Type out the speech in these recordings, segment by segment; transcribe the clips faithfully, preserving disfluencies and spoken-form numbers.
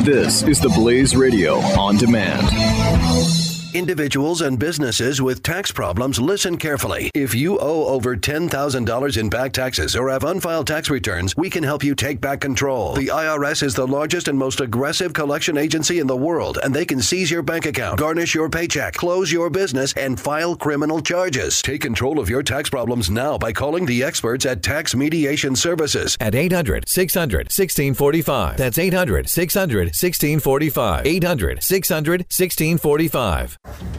This is the Blaze Radio on demand. Individuals and businesses with tax problems, listen carefully. If you owe over ten thousand dollars in back taxes or have unfiled tax returns, we can help you take back control. The I R S is the largest and most aggressive collection agency in the world, and they can seize your bank account, garnish your paycheck, close your business, and file criminal charges. Take control of your tax problems now by calling the experts at Tax Mediation Services. At eight hundred, six hundred, sixteen forty-five. That's eight hundred, six hundred, sixteen forty-five. eight hundred, six hundred, sixteen forty-five.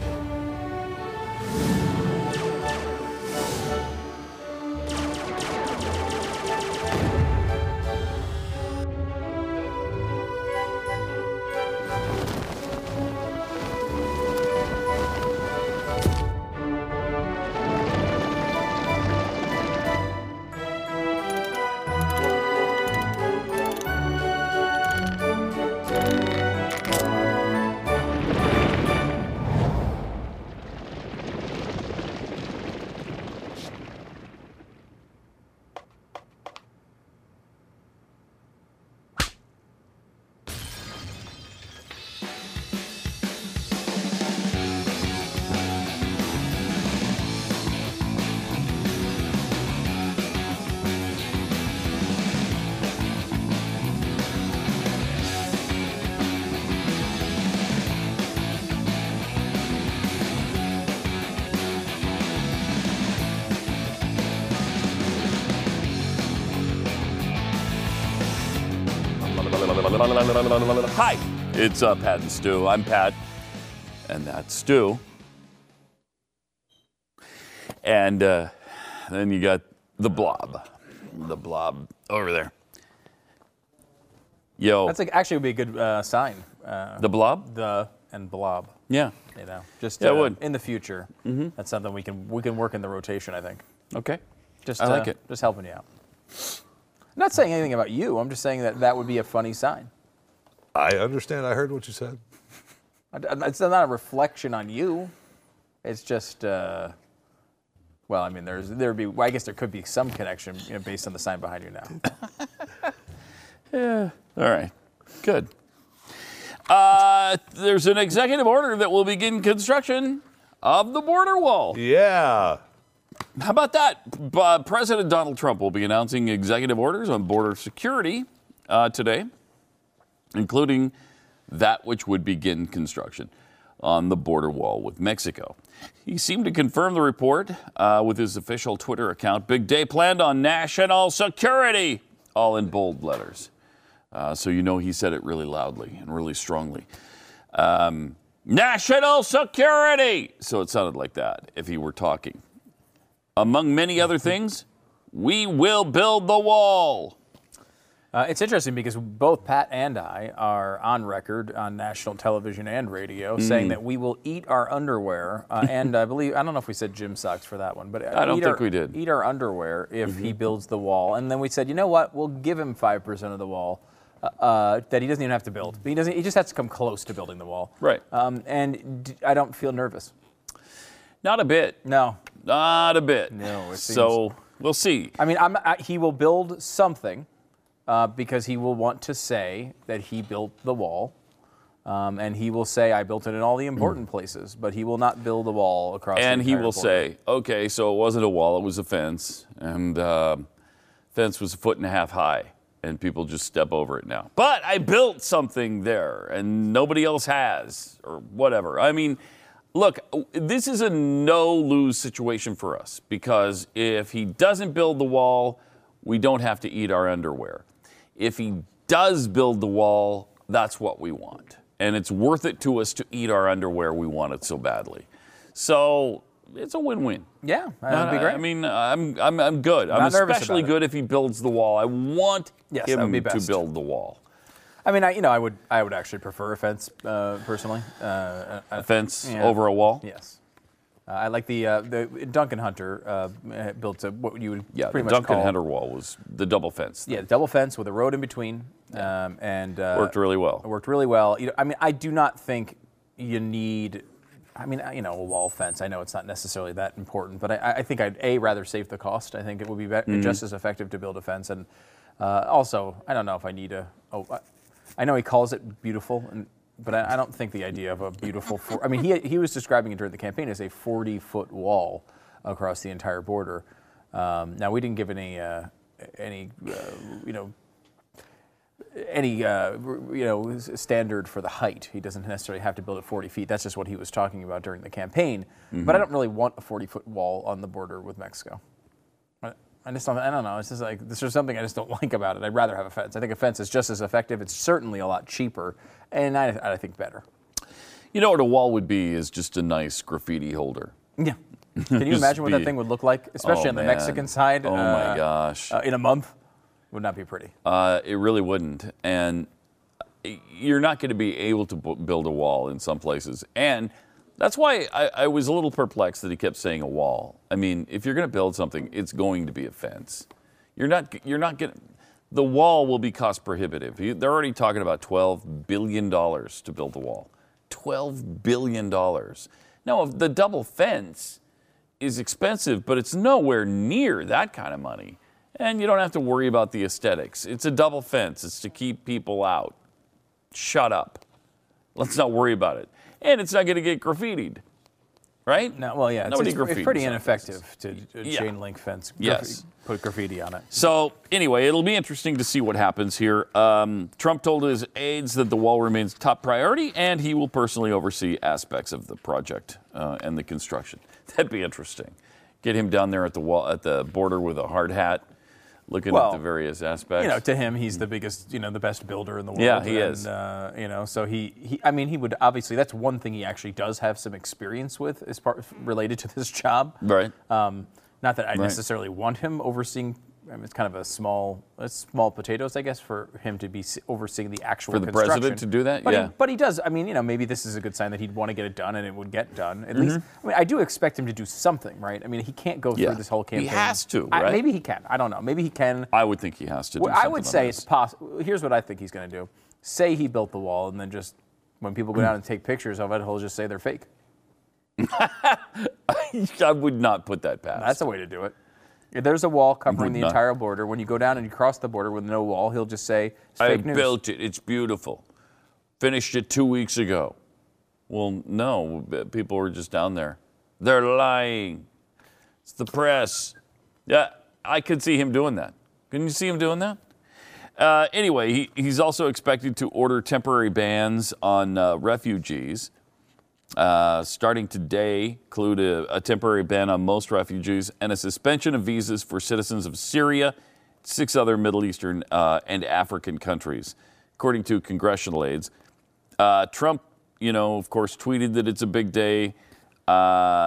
Hi, it's uh, Pat and Stu. I'm Pat, and that's Stu. And uh, then you got the blob, the blob over there. Yo, That's like, actually would be a good uh, sign. Uh, the blob? The and blob. Yeah. You know, just Yeah, it uh, would. in the future. Mm-hmm. That's something we can we can work in the rotation, I think. Okay. Just I like uh, it. Just helping you out. I'm not saying anything about you. I'm just saying that that would be a funny sign. I understand. I heard what you said. It's not a reflection on you. It's just, uh, well, I mean, there's there'd be. Well, I guess there could be some connection, you know, based on the sign behind you now. Yeah. All right. Good. Uh, there's an executive order that will begin construction of the border wall. Yeah. How about that? Uh, President Donald Trump will be announcing executive orders on border security uh, today, including that which would begin construction on the border wall with Mexico. He seemed to confirm the report uh, with his official Twitter account. Big day planned on national security, all in bold letters. Uh, so you know he said it really loudly and really strongly. Um, national security! So it sounded like that if he were talking. Among many other things, we will build the wall. Uh, it's interesting because both Pat and I are on record on national television and radio mm. saying that we will eat our underwear. Uh, and I believe, I don't know if we said gym socks for that one, but I don't think our, we did. Eat our underwear if mm-hmm. he builds the wall. And then we said, you know what, we'll give him five percent of the wall uh, uh, that he doesn't even have to build. He doesn't. He just has to come close to building the wall. Right. Um, and d- I don't feel nervous. Not a bit. No. Not a bit. No. It seems, so we'll see. I mean, I'm, I, he will build something. Uh, because he will want to say that he built the wall, um, and he will say, I built it in all the important places, but he will not build a wall across and the he will border. say, okay, so it wasn't a wall, it was a fence, and uh, fence was a foot and a half high, and people just step over it now. But I built something there, and nobody else has, or whatever. I mean, look, this is a no-lose situation for us, because if he doesn't build the wall, we don't have to eat our underwear. If he does build the wall, that's what we want. And it's worth it to us to eat our underwear. We want it so badly. So it's a win-win. Yeah, that would be great. I mean, I'm I'm I'm good. Not I'm nervous especially about it. good if he builds the wall. I want Yes, that him would be to best. build the wall. I mean, I, you know, I would I would actually prefer a fence uh, personally. Uh, A fence yeah. over a wall? Yes. Uh, I like the uh, the Duncan Hunter uh, built a, what you would Yeah, pretty the much Duncan call Hunter wall was the double fence. yeah double fence with a road in between, um, and uh, Worked really well. It worked really well. You know, I mean, I do not think you need. I mean, you know, a wall fence. I know it's not necessarily that important, but I, I think I'd a rather save the cost. I think it would be, be- Mm-hmm. just as effective to build a fence, and uh, also I don't know if I need a. Oh, I, I know he calls it beautiful, and, but I, I don't think the idea of a beautiful. For, I mean, he he was describing it during the campaign as a forty-foot wall across the entire border. Um, now we didn't give any uh, any uh, you know. any uh, you know standard for the height. He doesn't necessarily have to build it forty feet. That's just what he was talking about during the campaign. Mm-hmm. But I don't really want a forty-foot wall on the border with Mexico. I, I just don't. I don't know. It's just like there's something I just don't like about it. I'd rather have a fence. I think a fence is just as effective. It's certainly a lot cheaper, and I, I think better. You know what a wall would be is just a nice graffiti holder. Yeah. Can you imagine what that thing would look like, especially oh, on the man. Mexican side? Oh uh, my gosh! Uh, in a month. Would not be pretty. Uh, it really wouldn't. And you're not going to be able to b- build a wall in some places. And that's why I, I was a little perplexed that he kept saying a wall. I mean, if you're going to build something, it's going to be a fence. You're not, you're not going to, the wall will be cost prohibitive. They're already talking about twelve billion dollars to build the wall. twelve billion dollars. Now, the double fence is expensive, but it's nowhere near that kind of money. And you don't have to worry about the aesthetics. It's a double fence. It's to keep people out. Shut up. Let's not worry about it. And it's not going to get graffitied, right? No, well, yeah, it's, it's, it's pretty ineffective to a yeah. chain link fence. Yes. Graffiti, put graffiti on it. So anyway, it'll be interesting to see what happens here. Um, Trump told his aides that the wall remains top priority, and he will personally oversee aspects of the project uh, and the construction. That'd be interesting. Get him down there at the wall, at the border with a hard hat, looking well, at the various aspects. You know, to him, he's the biggest, you know, the best builder in the world. Yeah, he and, is. Uh, you know, so he, he, I mean, he would obviously, that's one thing he actually does have some experience with as part related to this job. Right. Um, not that I right. necessarily want him overseeing. I mean, it's kind of a small, it's small potatoes, I guess, for him to be overseeing the actual For the construction. president to do that, but yeah. He, but he does. I mean, you know, maybe this is a good sign that he'd want to get it done, and it would get done. At mm-hmm. least, I mean, I do expect him to do something, right? I mean, he can't go yeah. through this whole campaign. He has to, I, right? maybe he can. I don't know. Maybe he can. I would think he has to do well, something I would say this. it's possible. Here's what I think he's going to do. Say he built the wall, and then just, when people go down and take pictures of it, he'll just say they're fake. I would not put that past. That's the way to do it. If there's a wall covering the not. entire border, when you go down and you cross the border with no wall, he'll just say, it's I fake news. built it. It's beautiful. Finished it two weeks ago. Well, no, people were just down there. They're lying. It's the press. Yeah, I could see him doing that. Can you see him doing that? Uh, anyway, he, he's also expected to order temporary bans on uh, refugees. Uh, starting today, include a, a temporary ban on most refugees and a suspension of visas for citizens of Syria, six other Middle Eastern uh, and African countries, according to congressional aides. Uh, Trump, you know, of course, tweeted that it's a big day. Uh,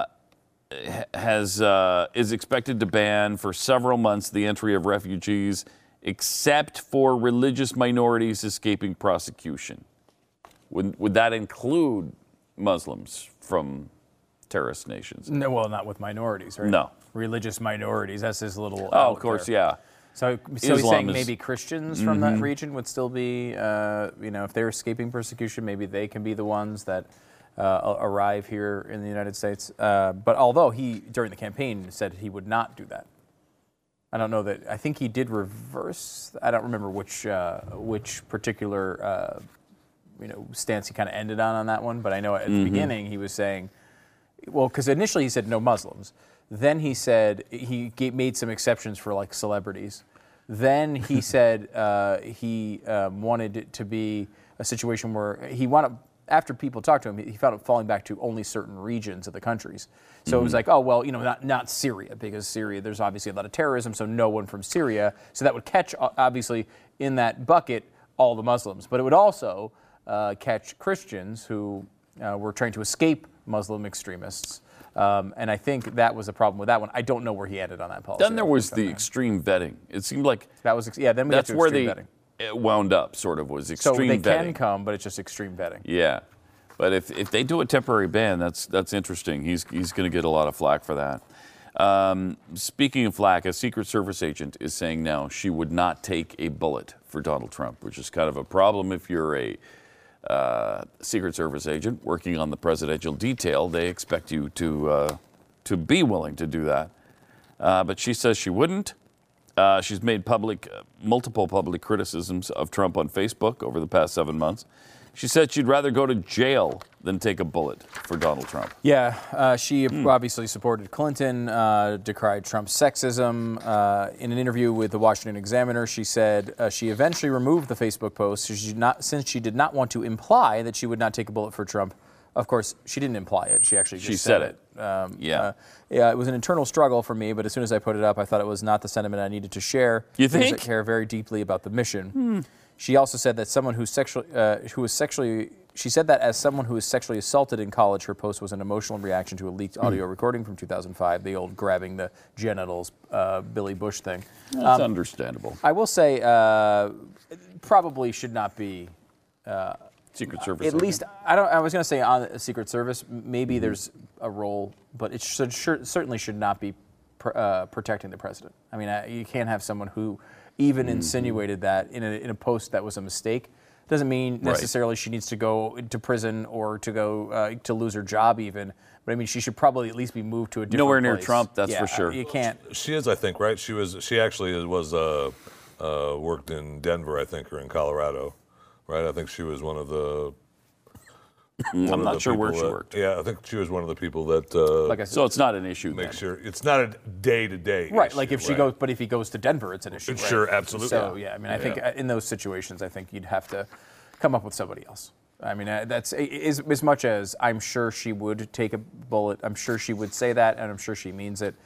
has uh, is expected to ban for several months the entry of refugees, except for religious minorities escaping prosecution. Would would that include Muslims from terrorist nations? No, well, not with minorities, right? No. Religious minorities. That's his little. Oh, of course, there. yeah. So, so he's Islam saying is- maybe Christians from Mm-hmm. that region would still be, uh, you know, if they're escaping persecution, maybe they can be the ones that uh, arrive here in the United States. Uh, but although he, during the campaign, said he would not do that. I don't know that. I think he did reverse. I don't remember which uh, which particular uh, you know stance he kind of ended on on that one. But I know at Mm-hmm. the beginning he was saying, well, because initially he said no Muslims. Then he said he gave, made some exceptions for like celebrities. Then he said uh, he um, wanted it to be a situation where he wanted, after people talked to him, he found it falling back to only certain regions of the countries. So Mm-hmm. it was like, oh, well, you know, not, not Syria, because Syria, there's obviously a lot of terrorism, so no one from Syria. So that would catch, obviously, in that bucket, all the Muslims. But it would also uh, catch Christians who uh, were trying to escape Muslim extremists. Um, and I think that was a problem with that one. I don't know where he ended on that policy. Then there was the extreme vetting. It seemed like That was, ex- yeah, then we that's got to where extreme they vetting. it wound up, sort of, was So extreme they vetting. can come, but it's just extreme vetting. Yeah, but if if they do a temporary ban, that's that's interesting. He's he's going to get a lot of flack for that. Um, speaking of flack, a Secret Service agent is saying now she would not take a bullet for Donald Trump, which is kind of a problem if you're a uh, Secret Service agent working on the presidential detail. They expect you to uh, to be willing to do that, uh, but she says she wouldn't. Uh, she's made public, uh, multiple public criticisms of Trump on Facebook over the past seven months. She said she'd rather go to jail than take a bullet for Donald Trump. Yeah, uh, she mm. obviously supported Clinton, uh, decried Trump's sexism. Uh, in an interview with the Washington Examiner, she said uh, she eventually removed the Facebook post she did not, since she did not want to imply that she would not take a bullet for Trump. Of course, she didn't imply it. She actually just she said, said it. it. Um, yeah. Uh, yeah, it was an internal struggle for me, but as soon as I put it up, I thought it was not the sentiment I needed to share. You think? Because I care very deeply about the mission. Hmm. She also said that someone who's sexually, uh, who was sexually, she said that as someone who was sexually assaulted in college, her post was an emotional reaction to a leaked audio mm. recording from two thousand five, the old grabbing the genitals, uh, Billy Bush thing. That's um, understandable. I will say, uh, probably should not be. Uh, Secret Service. At least, I don't. I was going to say on the Secret Service, maybe mm-hmm. there's a role, but it should, sure, certainly should not be pr- uh, protecting the president. I mean, I, you can't have someone who even mm-hmm. insinuated that in a, in a post that was a mistake. Doesn't mean necessarily right. she needs to go to prison or to go uh, to lose her job even. But I mean, she should probably at least be moved to a different Nowhere place. near Trump, that's yeah, for sure. You can't. She is, I think, right? She was. She actually was uh, uh, worked in Denver, I think, or in Colorado, right? I think she was one of the. I'm not sure where she that, worked. Yeah, I think she was one of the people that. Uh, like I said, so it's not an issue. Make then. sure it's not a day to day. Right, issue, like if she right. goes, but if he goes to Denver, it's an issue. Right? Sure, absolutely. So yeah, I mean, I yeah. think in those situations, I think you'd have to come up with somebody else. I mean, uh, that's as, as much as I'm sure she would take a bullet. I'm sure she would say that, and I'm sure she means it.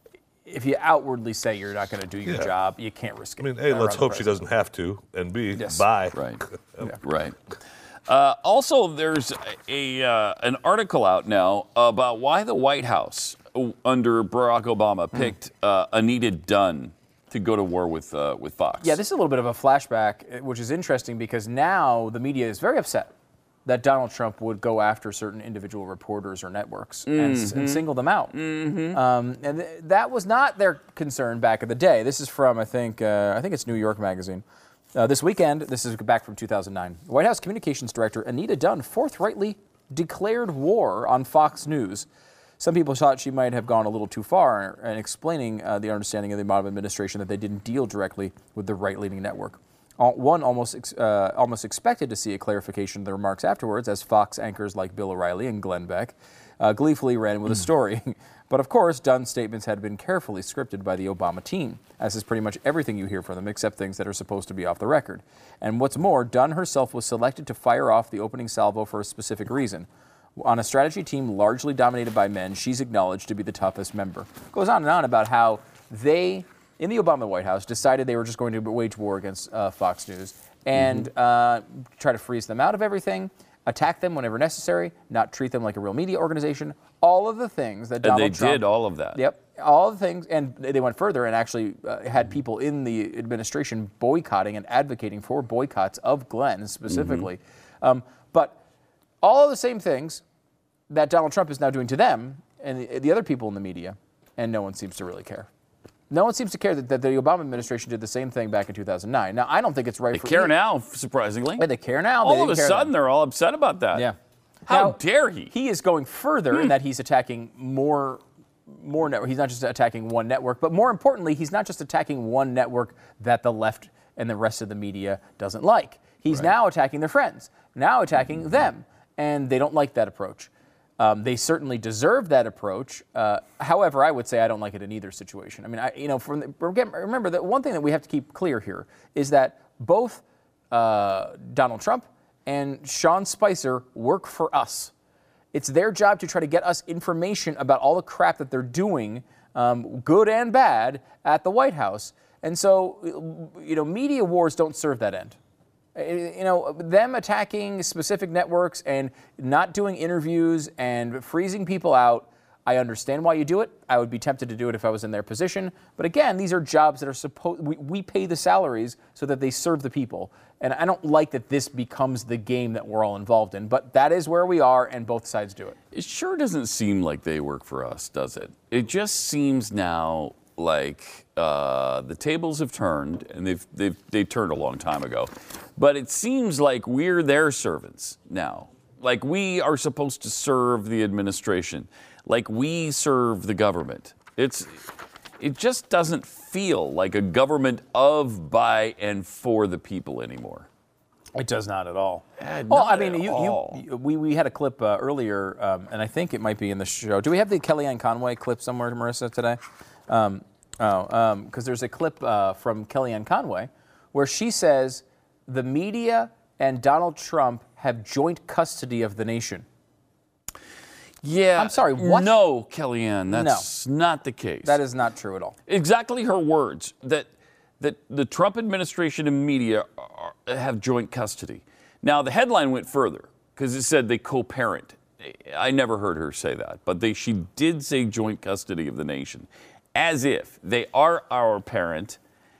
If you outwardly say you're not going to do your yeah. job, you can't risk it. I mean, A, let's hope she doesn't have to, and B, yes. bye. Right, yeah. right. Uh, also, there's a uh, an article out now about why the White House under Barack Obama picked uh, Anita Dunn to go to war with uh, with Fox. Yeah, this is a little bit of a flashback, which is interesting because now the media is very upset that Donald Trump would go after certain individual reporters or networks mm-hmm. and, and single them out. Mm-hmm. Um, and th- that was not their concern back in the day. This is from, I think, uh, I think it's New York Magazine. Uh, this weekend, this is back from two thousand nine, White House Communications Director Anita Dunn forthrightly declared war on Fox News. Some people thought she might have gone a little too far in explaining uh, the understanding of the Obama administration that they didn't deal directly with the right-leaning network. One almost ex- uh, almost expected to see a clarification of the remarks afterwards, as Fox anchors like Bill O'Reilly and Glenn Beck uh, gleefully ran with a story. But of course, Dunn's statements had been carefully scripted by the Obama team, as is pretty much everything you hear from them, except things that are supposed to be off the record. And what's more, Dunn herself was selected to fire off the opening salvo for a specific reason. On a strategy team largely dominated by men, she's acknowledged to be the toughest member. Goes on and on about how they, in the Obama White House, decided they were just going to wage war against uh, Fox News and mm-hmm. uh, try to freeze them out of everything, attack them whenever necessary, not treat them like a real media organization. All of the things that Donald and they Trump... did all of that. Yep. All the things, and they went further and actually uh, had people in the administration boycotting and advocating for boycotts of Glenn specifically. Mm-hmm. Um, but all of the same things that Donald Trump is now doing to them and the, the other people in the media, and no one seems to really care. No one seems to care that, that the Obama administration did the same thing back in two thousand nine. Now, I don't think it's right they for... They care me. now, surprisingly. Yeah, they care now. All they of a sudden, then. they're all upset about that. Yeah. How now, dare he? He is going further hmm. in that he's attacking more... More network. He's not just attacking one network, but more importantly, he's not just attacking one network that the left and the rest of the media doesn't like. He's right. now attacking their friends, now attacking mm-hmm. them, and they don't like that approach. Um, they certainly deserve that approach. Uh, however, I would say I don't like it in either situation. I mean, I, you know, from the, remember that one thing that we have to keep clear here is that both uh, Donald Trump and Sean Spicer work for us. It's their job to try to get us information about all the crap that they're doing, um, good and bad, at the White House. And so, you know, media wars don't serve that end. You know, them attacking specific networks and not doing interviews and freezing people out, I understand why you do it. I would be tempted to do it if I was in their position. But again, these are jobs that are supposed, we, we pay the salaries so that they serve the people. And I don't like that this becomes the game that we're all involved in. But that is where we are, and both sides do it. It sure doesn't seem like they work for us, does it? It just seems now like uh, the tables have turned, and they've, they've, they turned a long time ago. But it seems like we're their servants now. Like we are supposed to serve the administration. Like we serve the government. It's it just doesn't feel like a government of, by, and for the people anymore. It does not at all. Uh, well, not I mean, at you, all. you, we, we had a clip uh, earlier, um, and I think it might be in the show. Do we have the Kellyanne Conway clip somewhere, Marissa, today? Um, oh, because um, there's a clip uh, from Kellyanne Conway where she says the media and Donald Trump have joint custody of the nation. Yeah. I'm sorry, what? No, Kellyanne, that's no. not the case. That is not true at all. Exactly her words, that that the Trump administration and media are, have joint custody. Now, the headline went further because it said they co-parent. I never heard her say that, but they, she did say joint custody of the nation, as if they are our parent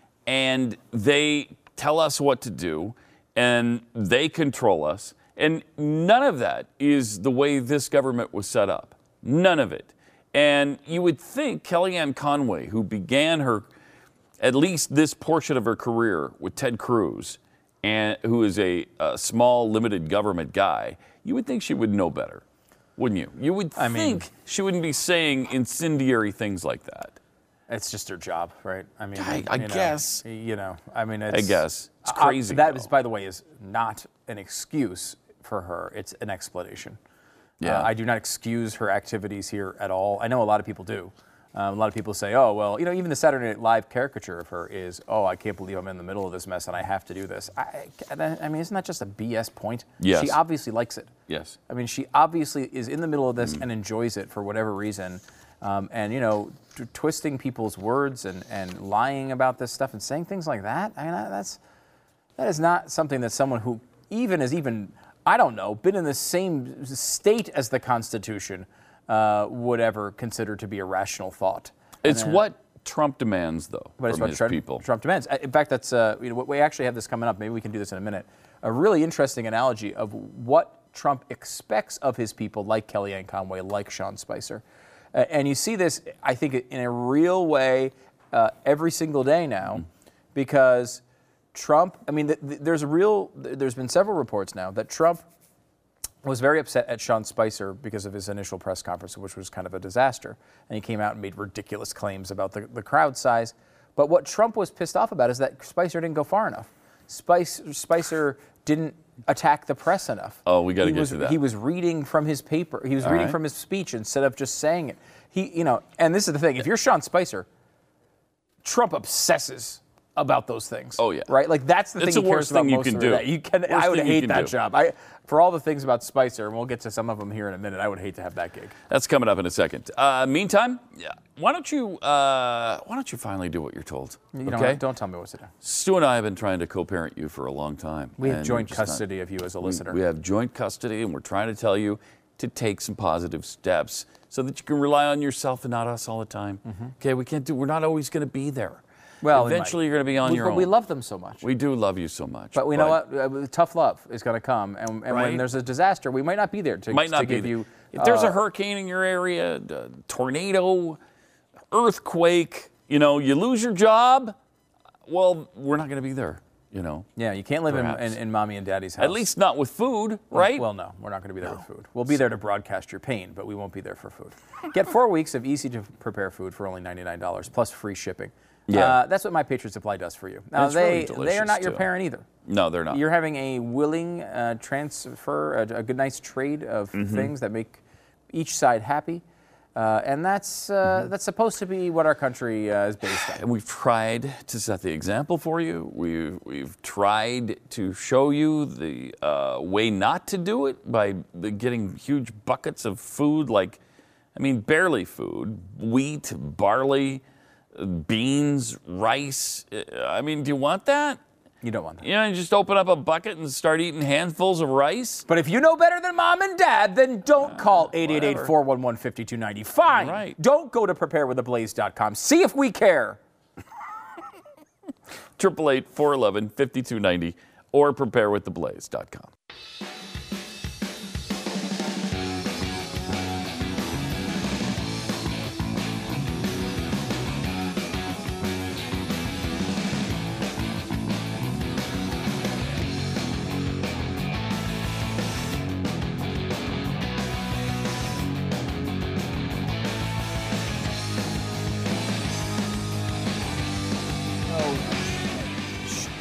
and they tell us what to do and they control us. And none of that is the way this government was set up. None of it. And you would think Kellyanne Conway, who began her, at least this portion of her career with Ted Cruz, and who is a, a small, limited government guy, you would think she would know better, wouldn't you? You would I think mean, she wouldn't be saying incendiary things like that. It's just her job, right? I mean, I, I you know, guess. You know, I mean, it's, I guess. It's crazy. Uh, that though. is, by the way, is not an excuse for her. It's an explanation. Yeah. Uh, I do not excuse her activities here at all. I know a lot of people do. Um, a lot of people say, oh, well, you know, even the Saturday Night Live caricature of her is, oh, I can't believe I'm in the middle of this mess and I have to do this. I, I mean, isn't that just a B S point? Yes. She obviously likes it. Yes. I mean, she obviously is in the middle of this Mm. and enjoys it for whatever reason. Um, and, you know, t- twisting people's words and, and lying about this stuff and saying things like that, I mean, that's, that is not something that someone who even is even, I don't know, been in the same state as the Constitution uh, would ever consider to be a rational thought. It's then, what Trump demands, though, but it's from what his Trump, people. Trump demands. In fact, that's uh, you know, we actually have this coming up. Maybe we can do this in a minute. A really interesting analogy of what Trump expects of his people, like Kellyanne Conway, like Sean Spicer. Uh, and you see this, I think, in a real way uh, every single day now, mm. because Trump, I mean, th- th- there's a real, th- there's been several reports now that Trump was very upset at Sean Spicer because of his initial press conference, which was kind of a disaster. And he came out and made ridiculous claims about the, the crowd size. But what Trump was pissed off about is that Spicer didn't go far enough. Spice, Spicer didn't attack the press enough. Oh, we got to He get was, to that. he was reading from his paper. He was All reading right. from his speech instead of just saying it. He, you know, and this is the thing. If you're Sean Spicer, Trump obsesses about those things. Oh, yeah. Right? Like, that's the It's thing the he worst cares about thing you most can of do. the day. You can, Worst I would thing you hate can that do. job. I, for all the things about Spicer, and we'll get to some of them here in a minute, I would hate to have that gig. That's coming up in a second. Uh, meantime, yeah, why don't you uh, why don't you finally do what you're told? You know, okay? don't tell me what to do. Stu and I have been trying to co-parent you for a long time. We have and joint we're just custody not- of you as a we- listener. We have joint custody, and we're trying to tell you to take some positive steps so that you can rely on yourself and not us all the time. Okay, we can't do. We're not always going to be there. Well, we eventually might. you're going to be on We- your but own. we love them so much. We do love you so much. But we know what? Uh, tough love is going to come. And, and when Right. there's a disaster, we might not be there to, Might not to be give there. you. If there's uh, a hurricane in your area, a tornado, earthquake, you know, you lose your job, well, we're not going to be there, you know. Yeah, you can't live in, Perhaps. in, in mommy and daddy's house. At least not with food, right? Well, no, we're not going to be there with food. We'll be there to broadcast your pain, but we won't be there for food. Get four weeks of easy to prepare food for only ninety-nine dollars plus free shipping. Yeah. Uh, that's what My Patriot Supply does for you. Now, It's they, really they are delicious, not your too. parent either. No, they're not. You're having a willing uh, transfer, a, a good, nice trade of Mm-hmm. things that make each side happy. Uh, and that's uh, Mm-hmm. that's supposed to be what our country uh, is based on. And we've tried to set the example for you. We've, we've tried to show you the uh, way not to do it by getting huge buckets of food, like, I mean, barely food, wheat, barley, uh, beans, rice. Uh, I mean, do you want that? You don't want that. You know, you just open up a bucket and start eating handfuls of rice? But if you know better than mom and dad, then don't call eight eight eight, four one one, five two nine zero. Fine. Right. Don't go to prepare with the blaze dot com. See if we care. eight eight eight, four one one, five two nine zero or prepare with the blaze dot com.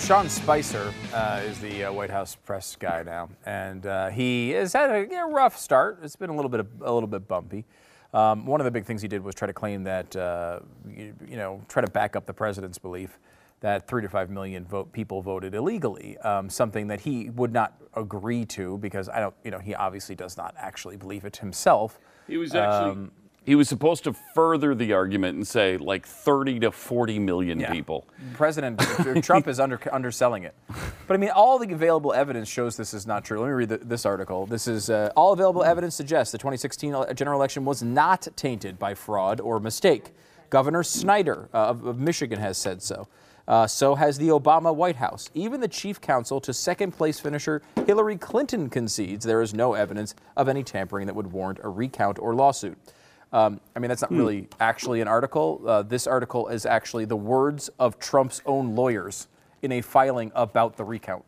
Sean Spicer uh, is the uh, White House press guy now, and uh, he has had a yeah, rough start. It's been a little bit of, a little bit bumpy. Um, one of the big things he did was try to claim that uh, you, you know try to back up the president's belief that three to five million vote people voted illegally, um, something that he would not agree to because I don't you know he obviously does not actually believe it himself. He was actually. Um, He was supposed to further the argument and say like thirty to forty million Yeah. people. President Trump is under, underselling it. But I mean, all the available evidence shows this is not true. Let me read the, this article. This is uh, all available evidence suggests the twenty sixteen general election was not tainted by fraud or mistake. Governor Snyder uh, of, of Michigan has said so. Uh, so has the Obama White House. Even the chief counsel to second place finisher Hillary Clinton concedes there is no evidence of any tampering that would warrant a recount or lawsuit. Um, I mean, that's not really actually an article. Uh, this article is actually the words of Trump's own lawyers in a filing about the recount.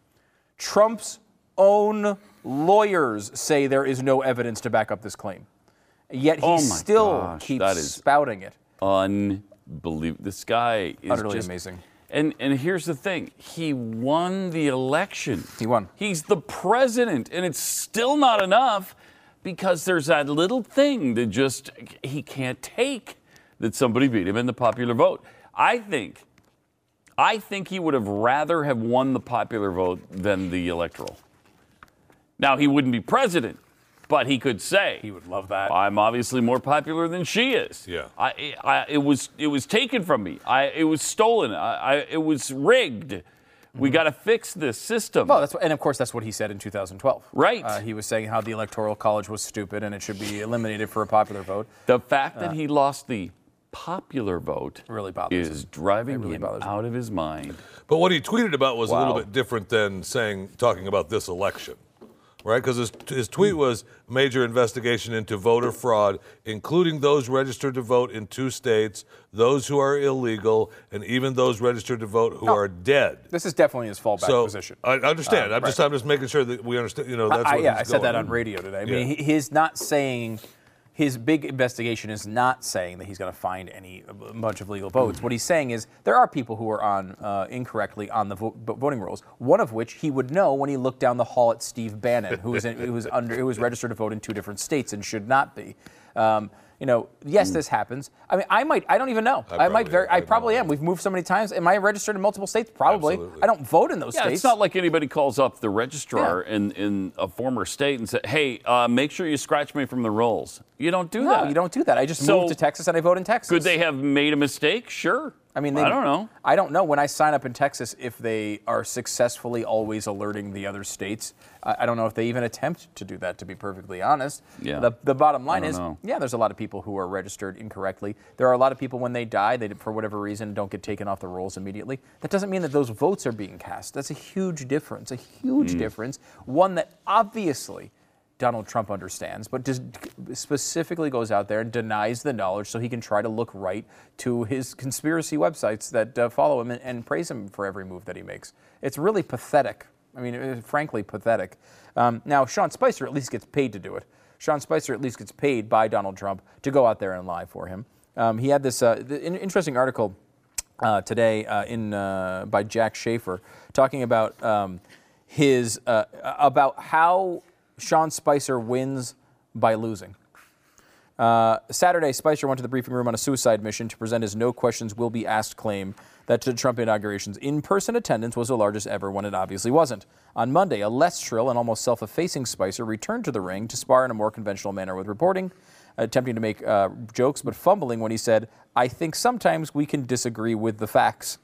Trump's own lawyers say there is no evidence to back up this claim. Yet he Oh my still gosh, keeps that is spouting it. Unbelievable. This guy is Utterly just amazing. And and here's the thing. He won the election. He won. He's the president, and it's still not enough because there's that little thing that just he can't take that somebody beat him in the popular vote. I think I think he would have rather have won the popular vote than the electoral. Now, he wouldn't be president, but he could say, He would love that. I'm obviously more popular than she is. Yeah. I, I, it was it was taken from me. I, it was stolen. I, I, it was rigged. We got to fix this system. Well, that's what, and of course that's what he said in two thousand twelve. Right. Uh, he was saying how the Electoral College was stupid and it should be eliminated for a popular vote. The fact that he lost the popular vote Really bothers is him. driving It really him bothers him. out of his mind. But what he tweeted about was a Wow. little bit different than saying talking about this election, right? Because his, his tweet was major investigation into voter fraud, including those registered to vote in two states, those who are illegal, and even those registered to vote who No. are dead. This is definitely his fallback So position. I understand. Uh, I'm just right. I'm just making sure that we understand. You know, that's I, what yeah, he's I said that going. on radio today. I Yeah. mean, he, he's not saying his big investigation is not saying that he's going to find any a bunch of legal votes. What he's saying is there are people who are on uh, incorrectly on the vo- voting rolls. One of which he would know when he looked down the hall at Steve Bannon, who was in, who was under who was registered to vote in two different states and should not be. Um, you know, yes, this happens. I mean, I might. I don't even know. I, I might probably- very. I, I probably know. am. We've moved so many times. Am I registered in multiple states? Probably. Absolutely. I don't vote in those Yeah, states. it's not like anybody calls up the registrar in, in a former state and says, hey, uh, make sure you scratch me from the rolls. You don't do No, that. you don't do that. I just So, moved to Texas and I vote in Texas. Could they have made a mistake? Sure. I mean, they, I don't know. I don't know when I sign up in Texas if they are successfully always alerting the other states. I, I don't know if they even attempt to do that, to be perfectly honest. Yeah. The, the bottom line don't is, know. yeah, there's a lot of people who are registered incorrectly. There are a lot of people when they die, they for whatever reason don't get taken off the rolls immediately. That doesn't mean that those votes are being cast. That's a huge difference. A huge Mm. difference. One that obviously Donald Trump understands, but just specifically goes out there and denies the knowledge so he can try to look right to his conspiracy websites that uh, follow him and, and praise him for every move that he makes. It's really pathetic. I mean, it is frankly pathetic. Um, now, Sean Spicer at least gets paid to do it. Sean Spicer at least gets paid by Donald Trump to go out there and lie for him. Um, he had this uh, the, in, interesting article uh, today uh, in uh, by Jack Schaefer talking about um, his uh, about how Sean Spicer wins by losing. Uh, Saturday, Spicer went to the briefing room on a suicide mission to present his no questions will be asked claim that the Trump inauguration's in-person attendance was the largest ever when it obviously wasn't. On Monday, a less shrill and almost self-effacing Spicer returned to the ring to spar in a more conventional manner with reporting, attempting to make uh, jokes but fumbling when he said, I think sometimes we can disagree with the facts,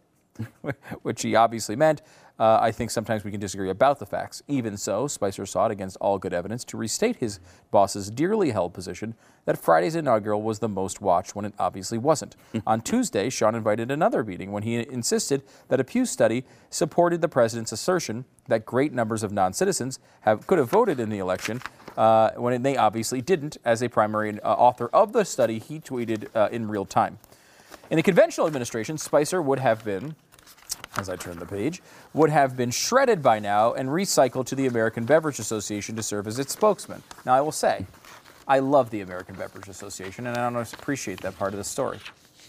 which he obviously meant. Uh, I think sometimes we can disagree about the facts. Even so, Spicer sought against all good evidence to restate his boss's dearly held position that Friday's inaugural was the most watched when it obviously wasn't. On Tuesday, Sean invited another meeting when he insisted that a Pew study supported the president's assertion that great numbers of non-citizens have, could have voted in the election uh, when they obviously didn't. As a primary uh, author of the study, he tweeted uh, in real time. In a conventional administration, Spicer would have been, as I turn the page, would have been shredded by now and recycled to the American Beverage Association to serve as its spokesman. Now, I will say, I love the American Beverage Association, and I don't appreciate that part of the story.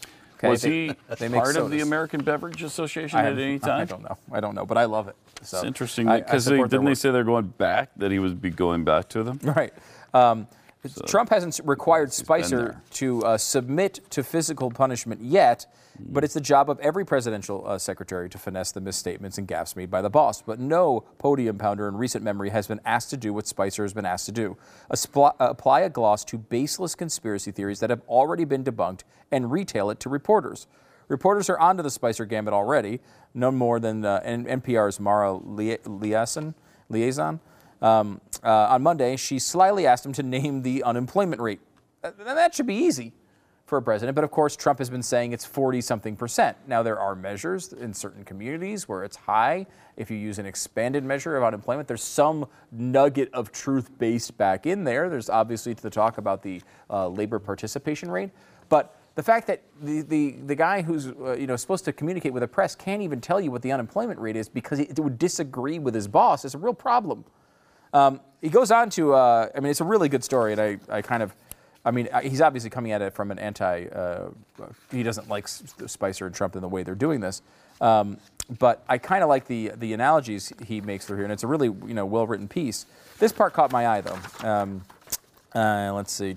Okay, Was they, he they make part of the sodas. American Beverage Association I at have- any time? I don't know. I don't know, but I love it. So It's interesting I- I because support their didn't they work. say they're going back? That he would be going back to them? Right. Um, Trump hasn't required Spicer there. to uh, submit to physical punishment yet, but it's the job of every presidential uh, secretary to finesse the misstatements and gaffes made by the boss. But no podium pounder in recent memory has been asked to do what Spicer has been asked to do: a spl- uh, apply a gloss to baseless conspiracy theories that have already been debunked and retail it to reporters. Reporters are onto the Spicer gambit already, no more than uh, N- NPR's Mara Lia- Liason. Liaison. Um, uh, on Monday, she slyly asked him to name the unemployment rate. Uh, that should be easy for a president, but of course Trump has been saying it's forty-something percent. Now, there are measures in certain communities where it's high. If you use an expanded measure of unemployment, there's some nugget of truth based back in there. There's obviously the talk about the uh, labor participation rate, but the fact that the, the, the guy who's uh, you know supposed to communicate with the press can't even tell you what the unemployment rate is because he would disagree with his boss is a real problem. Um, he goes on to, uh, I mean, it's a really good story, and I, I kind of, I mean, he's obviously coming at it from an anti, uh, he doesn't like Spicer and Trump in the way they're doing this. Um, but I kind of like the the analogies he makes through here, and it's a really, you know, well-written piece. This part caught my eye, though. Um, uh, let's see.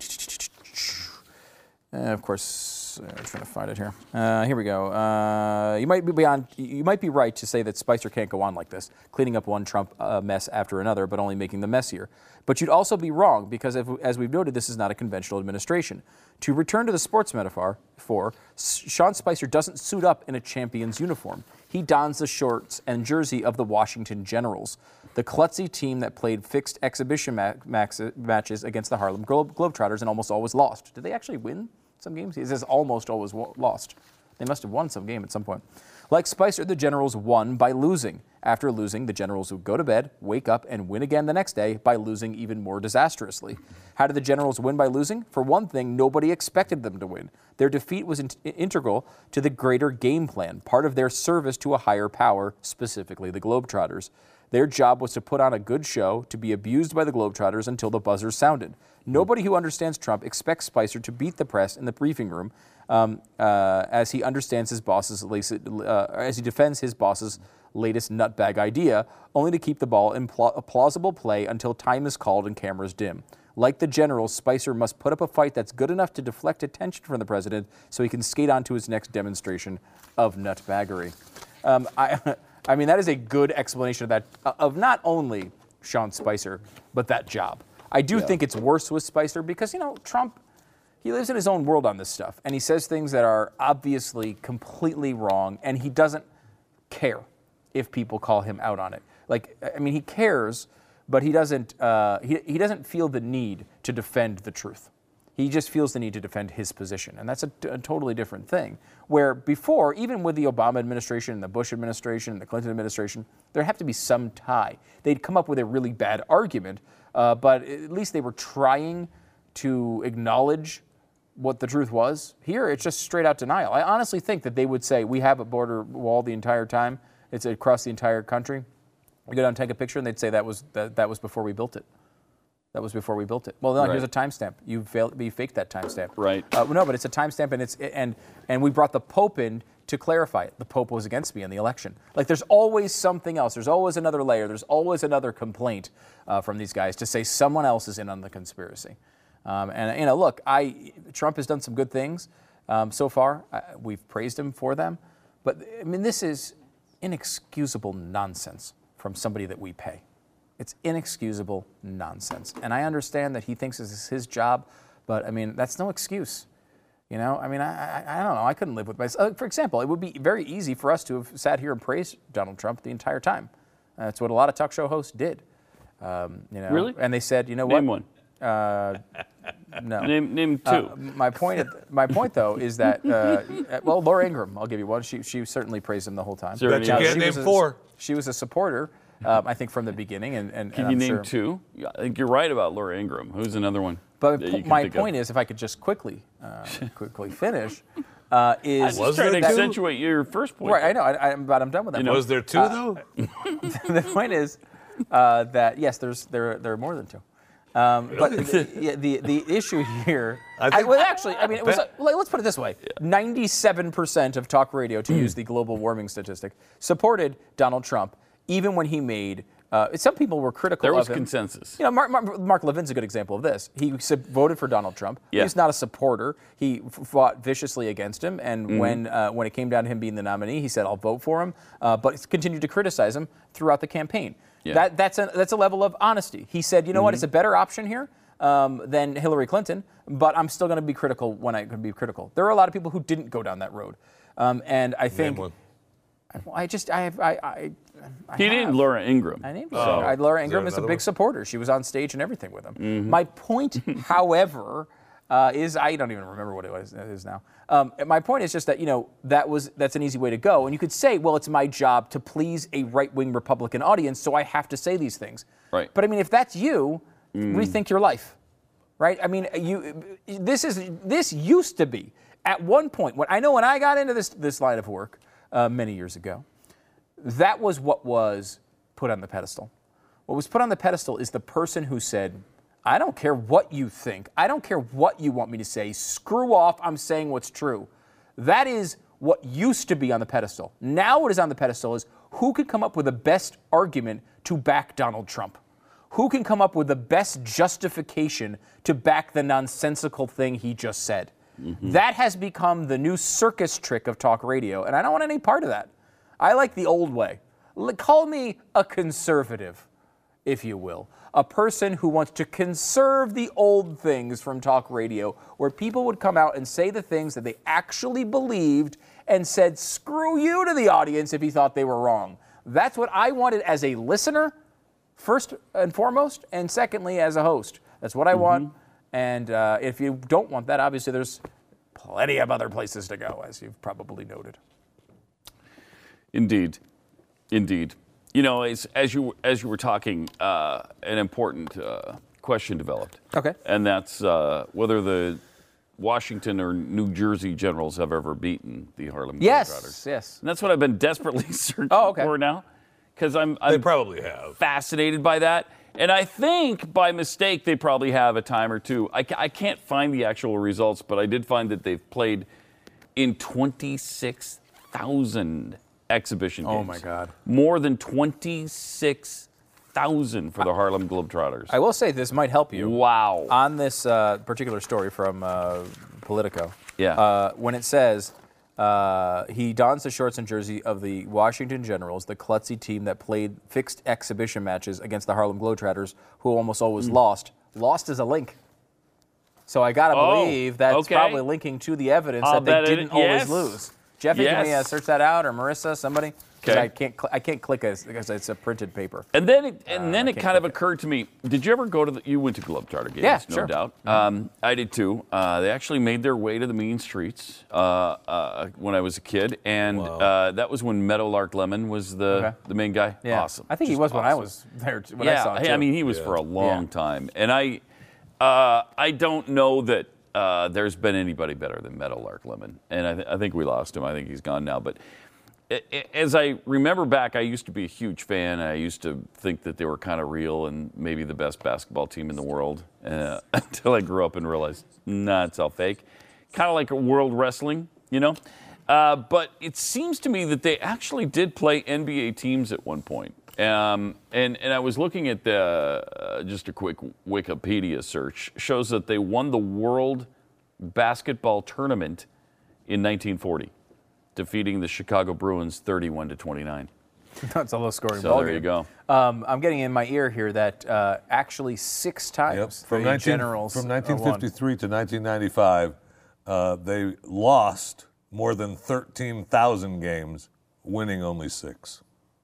Uh, of course, uh, I'm trying to find it here. Uh, here we go. Uh, you might be beyond. You might be right to say that Spicer can't go on like this, cleaning up one Trump uh, mess after another, but only making them messier. But you'd also be wrong because, if, as we've noted, this is not a conventional administration. To return to the sports metaphor, for Sean Spicer doesn't suit up in a champion's uniform. He dons the shorts and jersey of the Washington Generals, the klutzy team that played fixed exhibition ma- max- matches against the Harlem Glo- Globetrotters and almost always lost. Did they actually win some games? He says almost always wo- lost. They must have won some game at some point. Like Spicer, the Generals won by losing. After losing, the Generals would go to bed, wake up, and win again the next day by losing even more disastrously. How did the Generals win by losing? For one thing, nobody expected them to win. Their defeat was in- integral to the greater game plan, part of their service to a higher power, specifically the Globetrotters. Their job was to put on a good show, to be abused by the Globetrotters until the buzzer sounded. Nobody who understands Trump expects Spicer to beat the press in the briefing room um, uh, as he understands his boss's uh, as he defends his boss's latest nutbag idea, only to keep the ball in pl- plausible play until time is called and cameras dim. Like the Generals, Spicer must put up a fight that's good enough to deflect attention from the president so he can skate on to his next demonstration of nutbaggery. Um, I, I mean, that is a good explanation of that, of not only Sean Spicer, but that job. I do yeah. think it's worse with Spicer because, you know, Trump, he lives in his own world on this stuff, and he says things that are obviously completely wrong, and he doesn't care if people call him out on it. Like, I mean, he cares, but he doesn't, uh, he, he doesn't feel the need to defend the truth. He just feels the need to defend his position, and that's a, a totally different thing. Where before, even with the Obama administration, and the Bush administration, and the Clinton administration, there'd have to be some tie. They'd come up with a really bad argument, uh, but at least they were trying to acknowledge what the truth was. Here, it's just straight out denial. I honestly think that they would say, we have a border wall the entire time. It's across the entire country. You go down and take a picture, and they'd say that was that, that was before we built it. That was before we built it. Well, no, right. Here's a timestamp. You failed. You faked that timestamp. Right. Uh, no, but it's a timestamp, and it's and and we brought the Pope in to clarify it. The Pope was against me in the election. Like, there's always something else. There's always another layer. There's always another complaint uh, from these guys to say someone else is in on the conspiracy. Um, and you know, look, I Trump has done some good things um, so far. I, we've praised him for them, but I mean, this is inexcusable nonsense from somebody that we pay. It's inexcusable nonsense. And I understand that he thinks this is his job, but I mean, that's no excuse. You know, I mean, I, I, I don't know. I couldn't live with myself. For example, it would be very easy for us to have sat here and praised Donald Trump the entire time. That's what a lot of talk show hosts did. Um, you know, really? And they said, you know name what? Name one. Uh, no. Name, name two. Uh, my point, my point though, is that uh, well, Laura Ingraham, I'll give you one. She she certainly praised him the whole time. Bet you can't name four. She was a supporter, um, I think, from the beginning. And, and can and you I'm name sure, two? I think you're right about Laura Ingraham. Who's another one? But po- my point of? is, if I could just quickly, uh, quickly finish, uh, is I was Was trying there to two? accentuate your first point. right? I know, I, I, but I'm done with that. You know, point. Was there two, Uh, though? The point is uh, that yes, there's there there are more than two. Um, but the, yeah, the the issue here, I I think- well, actually, I mean, it was. Bet- uh, like, let's put it this way: ninety-seven percent of talk radio, to use the global warming statistic, supported Donald Trump, even when he made. Uh, some people were critical There was of him. consensus. You know, Mark, Mark, Mark Levin's a good example of this. He sub- voted for Donald Trump. Yeah. He's not a supporter. He f- fought viciously against him, and Mm-hmm. when uh, when it came down to him being the nominee, he said, "I'll vote for him," uh, but he's continued to criticize him throughout the campaign. Yeah. That that's a that's a level of honesty. He said, "You know what? Mm-hmm. It's a better option here um, than Hillary Clinton, but I'm still going to be critical when I can be critical." There are a lot of people who didn't go down that road, um, and I think one. I just I have I. I I He have. named Laura Ingraham. I named Oh. her. I, Laura Is Ingraham that is a another big one? supporter. She was on stage and everything with him. Mm-hmm. My point, however, uh, is I don't even remember what it was it is now. Um, my point is just that you know that was that's an easy way to go, and you could say, well, it's my job to please a right-wing Republican audience, so I have to say these things. Right. But I mean, if that's you, Mm. rethink your life, right? I mean, you this is this used to be at one point when I know when I got into this this line of work uh, many years ago. That was what was put on the pedestal. What was put on the pedestal is the person who said, I don't care what you think. I don't care what you want me to say. Screw off. I'm saying what's true. That is what used to be on the pedestal. Now what is on the pedestal is who could come up with the best argument to back Donald Trump? Who can come up with the best justification to back the nonsensical thing he just said? Mm-hmm. That has become the new circus trick of talk radio, and I don't want any part of that. I like the old way. L- Call me a conservative, if you will. A person who wants to conserve the old things from talk radio, where people would come out and say the things that they actually believed and said, screw you to the audience if he thought they were wrong. That's what I wanted as a listener, first and foremost, and secondly, as a host. That's what I Mm-hmm. want. And uh, if you don't want that, obviously there's plenty of other places to go, as you've probably noted. Indeed, indeed. You know, as, as you as you were talking, uh, an important uh, question developed. Okay. And that's uh, whether the Washington or New Jersey Generals have ever beaten the Harlem Yes, Globetrotters. yes. And that's what I've been desperately searching Oh, okay. for now, because I'm, They I'm probably have. fascinated by that. And I think by mistake they probably have a time or two. I, ca- I can't find the actual results, but I did find that they've played in twenty-six thousand exhibition games. Oh, my God. More than twenty-six thousand for the Harlem Globetrotters. I will say this might help you. Wow. On this uh, particular story from uh, Politico, Yeah. uh, when it says uh, he dons the shorts and jersey of the Washington Generals, the klutzy team that played fixed exhibition matches against the Harlem Globetrotters, who almost always lost. Lost is a link. So I gotta Oh, believe that's okay. probably linking to the evidence I'll that bet they it- didn't always yes. lose. Jeffy, can we uh, Yes. search that out, or Marissa, somebody? 'Cause Okay. I can't. Cl- I can't click it because it's a printed paper. And then it, and then I it can't kind of click it. occurred to me. Did you ever go to the? You went to Globetrotter games, Yeah, no sure. doubt. Um, I did too. Uh, they actually made their way to the mean streets uh, uh, when I was a kid, and uh, that was when Meadowlark Lemon was the Okay. the main guy. Yeah. Awesome. I think he Just was when I awesome. was there. t- When yeah, I saw it hey, too. I mean he was for a long Yeah. time, and I uh, I don't know that uh, there's been anybody better than Meadowlark Lemon, and I, th- I think we lost him. I think he's gone now, but. As I remember back, I used to be a huge fan. I used to think that they were kind of real and maybe the best basketball team in the world uh, until I grew up and realized, nah, it's all fake. Kind of like a world wrestling, you know? Uh, but it seems to me that they actually did play N B A teams at one point. Um, and, and I was looking at the, uh, just a quick Wikipedia search, shows that they won the World Basketball Tournament in nineteen forty. Defeating the Chicago Bruins thirty-one to twenty-nine. That's a low scoring So ball there game. you go. Um, I'm getting in my ear here that uh, actually six times Yep. the From, nineteen, Generals from uh, nineteen won. fifty-three to nineteen ninety-five, uh, they lost more than thirteen thousand games, winning only six.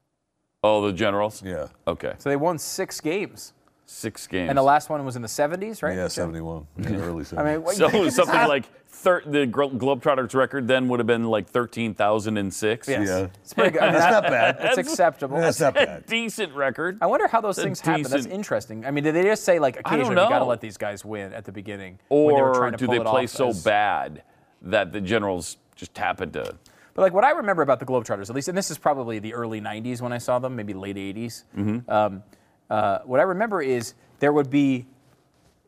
Oh, the Generals? Yeah. Okay. So they won six games, Six games. and the last one was in the seventies, right? Yeah, seventy-one. In the early I seventies. mean, what- So something like thir- the Glo- Globetrotters record then would have been like thirteen thousand six. Yes. Yeah. It's pretty good. I mean, That's that- not bad. That's acceptable. That's not A bad. decent record. I wonder how those a things happen. That's decent- interesting. I mean, did they just say like I don't occasionally we got to know. let these guys win at the beginning, when they were Or trying to do pull they it play off so as- bad that the Generals just happened to? But like what I remember about the Globetrotters, at least, and this is probably the early nineties when I saw them, maybe late eighties. Mm-hmm. Um, uh, what I remember is there would be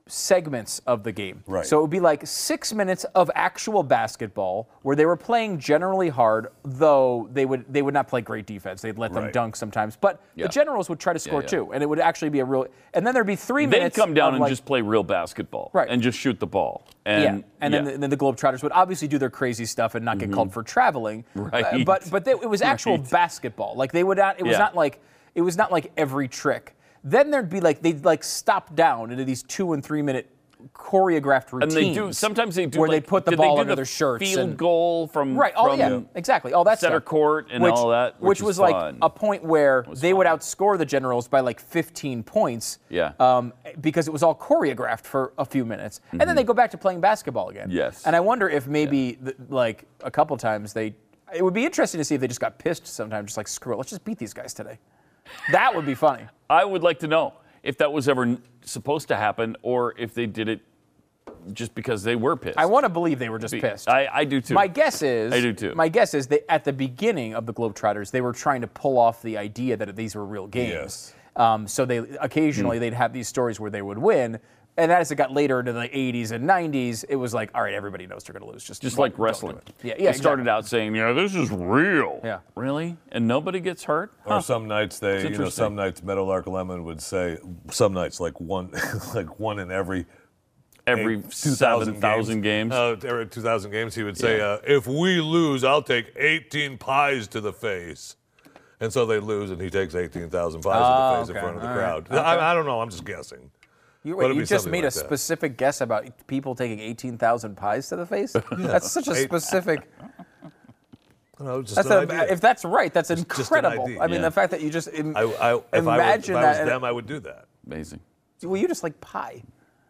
segments of the game. Right. So it would be like six minutes of actual basketball where they were playing generally hard, though they would they would not play great defense. They'd let them Right. dunk sometimes. But Yeah. the Generals would try to score yeah. too, and it would actually be a real. And then there'd be three They'd minutes. come down of and like, just play real basketball. Right. And just shoot the ball. yeah, And, and then, yeah. the, then the Globetrotters would obviously do their crazy stuff and not get called for traveling. Right. Uh, but but they, it was actual Right. basketball. Like they would not. It was Yeah. not like it was not like every trick. Then there'd be like they'd like stop down into these two and three minute choreographed And routines. they do. Sometimes they do. where like, they put the did ball they do under the their shirts Field and- goal from Right. Oh from yeah. Exactly. All that center stuff. court and which, all that, which, which was was like fun. a point where was they would fun. outscore the Generals by like fifteen points. Yeah. Um, because it was all choreographed for a few minutes, and then they go back to playing basketball again. Yes. And I wonder if maybe the, like a couple times they. It would be interesting to see if they just got pissed sometimes, just like screw it, let's just beat these guys today. That would be funny. I would like to know if that was ever n- supposed to happen or if they did it just because they were pissed. I want to believe they were just Be- pissed. I, I do too. My guess is I do too. My guess is that at the beginning of the Globetrotters, they were trying to pull off the idea that these were real games. Yes. Um, so they occasionally they'd have these stories where they would win, and as it got later into the eighties and nineties, it was like, all right, everybody knows they're going to lose. Just just don't- like don't do wrestling. it. Yeah, yeah. They started exactly. out saying, "Yeah, this is real." Yeah. Really? And nobody gets hurt? Or some nights they, you know, interesting. some nights Meadowlark Lemon would say, some nights like one, like one in every Every eight- seven thousand games. Uh, every two thousand games, he would say, Yeah. uh, "If we lose, I'll take eighteen pies to the face." And so they lose, and he takes eighteen thousand pies Oh, to the face okay. in front of the All right. crowd. I, I don't know. I'm just guessing. You, But wait, it'd you be just something made like a that. specific guess about people taking eighteen thousand pies to the face? That's such a Eight- specific. I don't know, just That's an a, idea. if that's right, that's just an incredible. idea. I mean, Yeah. the fact that you just im- I, I, if I, would, if imagine I that. was and- them, I would do that. Amazing. well, you just like pie.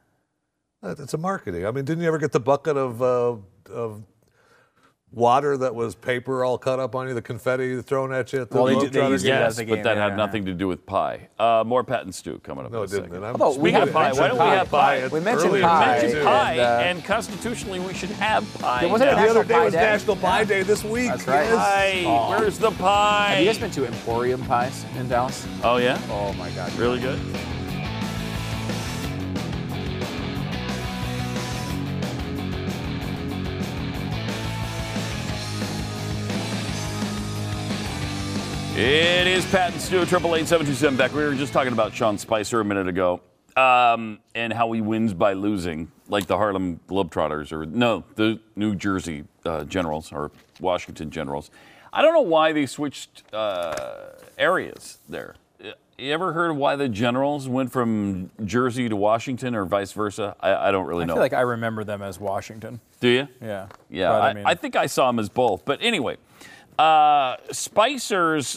Uh, It's a marketing. I mean, didn't you ever get the bucket of uh, of water that was paper all cut up on you, the confetti thrown at you at the Well, they did- they Globetrotter used it game? as Yes, a but game, that yeah, had yeah. nothing to do with pie. Uh, more Pat and Stu coming up No, in a it didn't. second. And I'm, Although we speaking have of pie, mentioned why don't we pie, have pie? it's We mentioned earlier pie. mentioned Mentioned pie, and, uh, and constitutionally we should have pie. There wasn't a now. The other National day Pie was Day. National Pie Day this week. That's right. Yes. Pie. Where's the pie? Have you guys been to Emporium Pies in Dallas? Oh yeah, Oh my God. really good. It is Pat and Stu, triple eight seven two seven back. We were just talking about Sean Spicer a minute ago, um, and how he wins by losing, like the Harlem Globetrotters, or no, the New Jersey uh, Generals or Washington Generals. I don't know why they switched uh, areas there. You ever heard of why the Generals went from Jersey to Washington or vice versa? I, I don't really I know. feel like I remember them as Washington. Do you? Yeah. Yeah, But, I, I mean- I think I saw him as both. But anyway, uh, Spicer's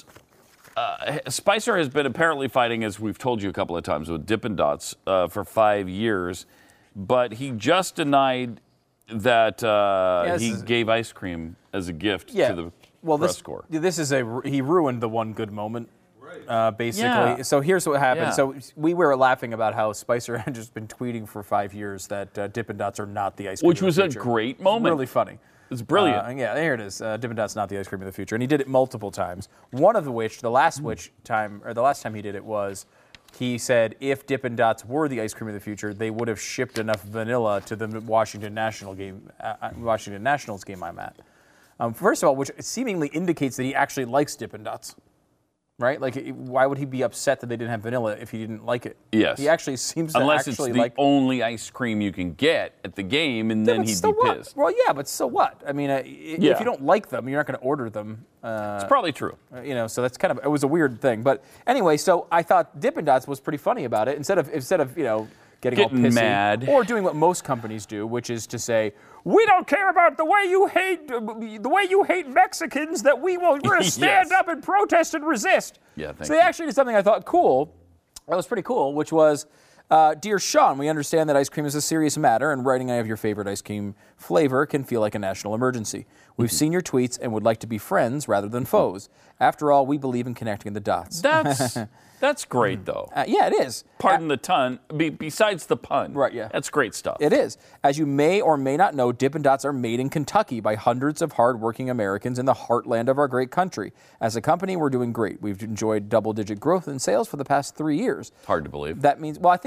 uh, Spicer has been apparently fighting, as we've told you a couple of times, with Dippin' Dots uh, for five years. But he just denied that uh, Yeah, this he is- gave ice cream as a gift Yeah. to the well, press this corps. this is a he ruined the one good moment. Uh, basically, Yeah. so here's what happened. Yeah. So we were laughing about how Spicer had just been tweeting for five years that uh, Dippin' Dots are not the ice cream Which of the was a future. great It's moment. really funny. It's brilliant. Uh, yeah, there it is. Uh, Dippin' Dots not the ice cream of the future, and he did it multiple times. One of which, the last which time, or the last time he did it was, he said if Dippin' Dots were the ice cream of the future, they would have shipped enough vanilla to the Washington National game, uh, Washington Nationals game I'm at. Um, first of all, which seemingly indicates that he actually likes Dippin' Dots. Right? Like, it- why would he be upset that they didn't have vanilla if he didn't like it? Yes. He actually seems to Unless it's actually the like. only ice cream you can get at the game, and Yeah, then but he'd so be what? pissed. Well, yeah, but so what? I mean, uh, i- Yeah. if you don't like them, you're not going to order them. Uh, It's probably true. you know, so that's kind of it was a weird thing. But anyway, so I thought Dippin' Dots was pretty funny about it. Instead of instead of you know getting, Getting all pissy mad. or doing what most companies do, which is to say, we don't care about the way you hate uh, the way you hate Mexicans. That we will we're going to stand Yes. up and protest and resist. Yeah, thank so they you. actually did something I thought cool. That was pretty cool, which was. Uh, Dear Sean, we understand that ice cream is a serious matter, and writing I have your favorite ice cream flavor can feel like a national emergency. We've seen your tweets and would like to be friends rather than foes. After all, we believe in connecting the dots. That's that's great, though. Uh, yeah, it is. Pardon the pun. Be, besides the pun, Right, yeah. that's great stuff. It is. As you may or may not know, Dippin' Dots are made in Kentucky by hundreds of hardworking Americans in the heartland of our great country. As a company, we're doing great. We've enjoyed double-digit growth in sales for the past three years. Hard to believe. That means, well, I think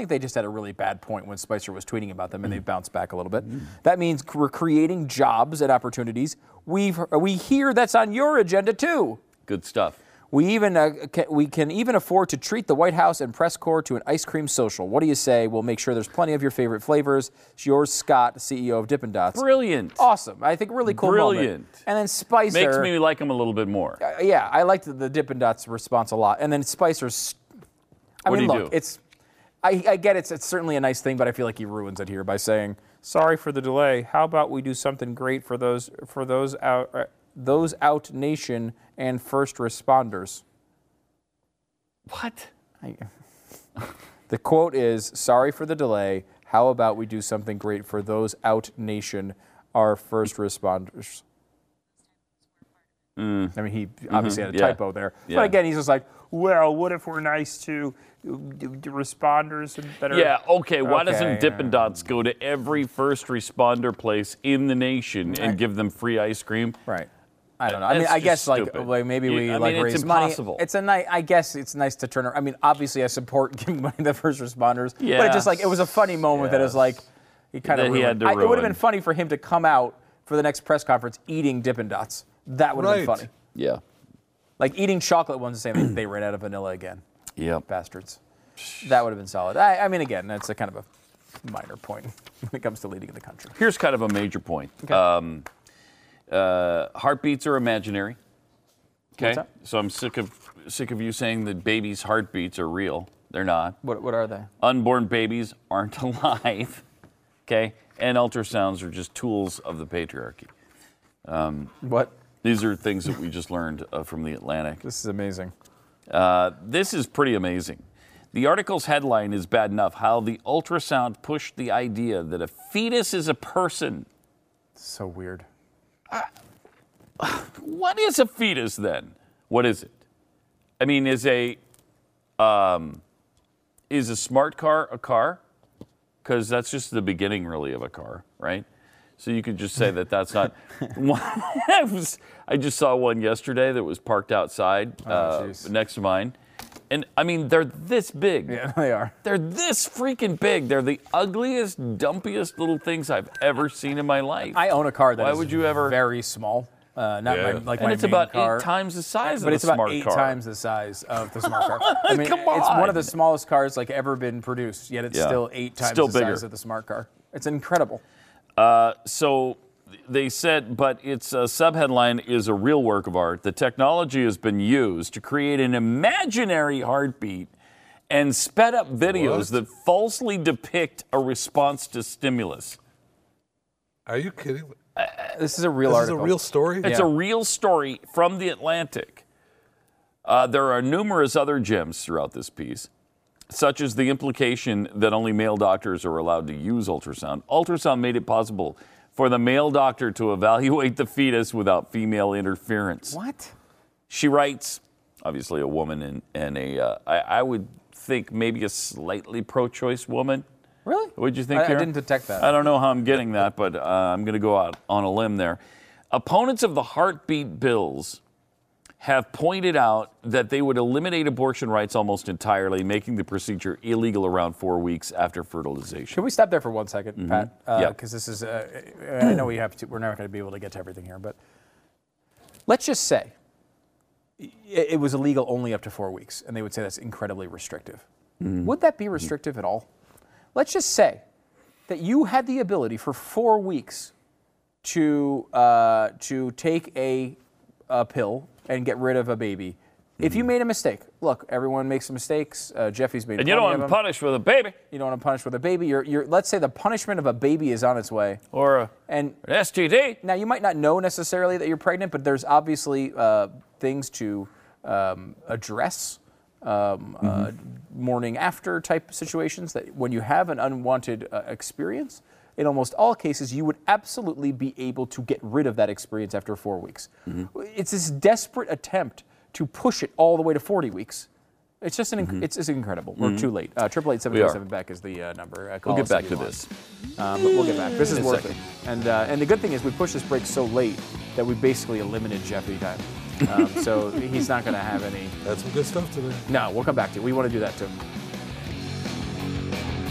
they just had a really bad point when Spicer was tweeting about them, and they've bounced back a little bit. That means we're creating jobs and opportunities. We've we hear that's on your agenda too. Good stuff. We even uh, can, we can even afford to treat the White House and press corps to an ice cream social. What do you say? We'll make sure there's plenty of your favorite flavors. It's yours, Scott, C E O of Dippin' Dots. Brilliant. Awesome. I think really cool Brilliant. moment. And then Spicer. Makes me like him a little bit more. Uh, yeah, I liked the, the Dippin' Dots response a lot. And then Spicer's. I What mean, do you look, do? it's. I, I get it's, it's certainly a nice thing, but I feel like he ruins it here by saying, "Sorry for the delay. How about we do something great for those for those out uh, those out nation and first responders." What? I, the quote is, "Sorry for the delay. How about we do something great for those out nation, our first responders?" Mm. I mean, he obviously Mm-hmm. had a Yeah. typo there. Yeah. But again, he's just like, well, what if we're nice to the responders and better? Yeah, okay. Why Okay, doesn't Dippin' yeah. Dots go to every first responder place in the nation and Right. give them free ice cream? Right. I don't know. I mean, That's I guess just like, stupid. like maybe You- we I like mean, it's raise impossible. money. It's a nice. I guess it's nice to turn. I mean, obviously I support giving money to the first responders. But it just like it was a funny moment that is Yes. like he kind That of he ruined. had to I, it would have ruin. been funny for him to come out for the next press conference eating Dippin' Dots. That would have been Right. funny. Yeah. Like eating chocolate ones and saying they, they ran out of vanilla again. Yep. Bastards. That would have been solid. I, I mean, again, that's a kind of a minor point when it comes to leading the country. Here's kind of a major point. Okay. Um, uh, heartbeats are imaginary. Okay. What's that? So I'm sick of sick of you saying that babies' heartbeats are real. They're not. What, what are they? Unborn babies aren't alive. Okay. And ultrasounds are just tools of the patriarchy. What? These are things that we just learned uh, from the Atlantic. This is amazing. Uh, this is pretty amazing. The article's headline is bad enough. How the ultrasound pushed the idea that a fetus is a person. So weird. What is a fetus then? What is it? I mean, is a um, is a smart car a car? Because that's just the beginning, really, of a car, right? So you could just say that that's not. I, was, I just saw one yesterday that was parked outside uh, jeez. next to mine, and I mean they're this big. Yeah, they are. They're this freaking big. They're the ugliest, dumpiest little things I've ever seen in my life. I own a car that Why is would you ever- very small. Uh, not Yeah. my like and my it's main about car. eight times the size but of it's a about smart eight car. times the size of the smart car. I mean, Come it's one on. of the smallest cars like ever been produced, yet it's Yeah. still eight times Still the bigger. size of the smart car. It's incredible. Uh, so they said, but its uh, subheadline is a real work of art. The technology has been used to create an imaginary heartbeat and sped up videos What? that falsely depict a response to stimulus. Are you kidding? This is a real This article. is a real story? It's Yeah. a real story from the Atlantic. Uh, there are numerous other gems throughout this piece, such as the implication that only male doctors are allowed to use ultrasound. Ultrasound made it possible for the male doctor to evaluate the fetus without female interference. What? She writes, obviously a woman and, and a, uh, I, I would think maybe a slightly pro-choice woman. Really? What'd you think, I, I Karen? didn't detect that. I don't know how I'm getting that, but uh, I'm going to go out on a limb there. Opponents of the heartbeat bills have pointed out that they would eliminate abortion rights almost entirely, making the procedure illegal around four weeks after fertilization. Can we stop there for one second, Pat? Yeah. Because this is, uh, I know we have to, we're not going to be able to get to everything here, but let's just say it, it was illegal only up to four weeks, and they would say that's incredibly restrictive. Would that be restrictive at all? Let's just say that you had the ability for four weeks to uh, to take a, a pill and get rid of a baby. If you made a mistake, look, everyone makes mistakes. Uh, Jeffy's made And you plenty don't of want them. punished with a baby You don't want to punish with a baby. You're, you're, let's say the punishment of a baby is on its way. or a, And an S T D. now you might not know necessarily that you're pregnant, but there's obviously uh, things to um, address. Um, uh, morning after type situations that when you have an unwanted uh, experience, in almost all cases, you would absolutely be able to get rid of that experience after four weeks. It's this desperate attempt to push it all the way to forty weeks. It's just an, inc- it's, it's incredible. We're too late. Uh, Triple eight seven We two are. seven back is the uh, number. Uh, We'll call get us back if to you want. this. Um, but we'll get back. This is In a worth second. it. And uh, and the good thing is we pushed this break so late that we basically eliminated Jeffy time. Um, so he's not going to have any. That's some good stuff today. No, we'll come back to it. We want to do that too.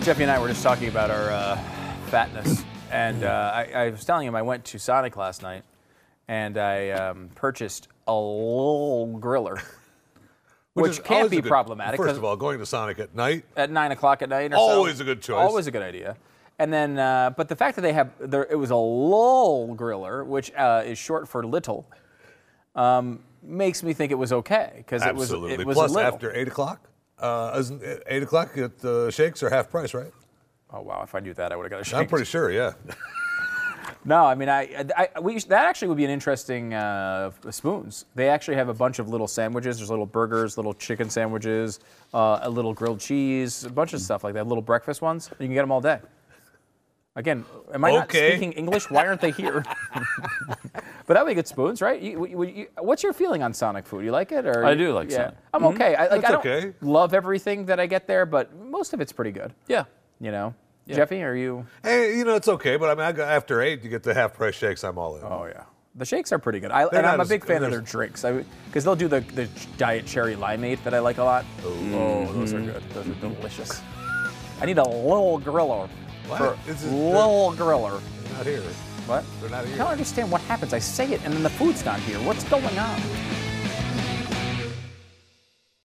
Jeffy and I were just talking about our uh, fatness, and uh, I, I was telling him I went to Sonic last night, and I um, purchased a little griller, which, is can't always be a good- problematic. First 'cause of all, going to Sonic at night, at nine o'clock at night, or Always so, a good choice. Always a good idea. And then, uh, but the fact that they have, there, it was a lull griller, which uh, is short for little, um, makes me think it was okay because it was absolutely. it was Plus, a little. after eight o'clock, uh, isn't it eight o'clock at the shakes are half price, right? Oh wow! If I knew that, I would have got a shake. I'm pretty sure, yeah. No, I mean, I, I, I we, that actually would be an interesting uh, spoons. They actually have a bunch of little sandwiches. There's little burgers, little chicken sandwiches, uh, a little grilled cheese, a bunch of stuff like that. Little breakfast ones. You can get them all day. Again, am I not Okay. speaking English? Why aren't they here? But that would be good spoons, right? You, you, you, what's your feeling on Sonic food? You like it, or I do like Sonic. I'm okay. I, like, That's I don't okay. love everything that I get there, but most of it's pretty good. Yeah. You know, Jeffy, are you? Hey, you know, it's okay, but I mean, I got, after eight, you get the half price shakes, I'm all in. Oh yeah, the shakes are pretty good. I, They're and I'm not a as- big fan of they're- their drinks. I because they'll do the, the diet cherry limeade that I like a lot. Oh, those are good. Those are delicious. I need a little griller. What? For This is- little griller. They're not here. What? They're not I here. don't understand what happens. I say it and then the food's not here. What's going on?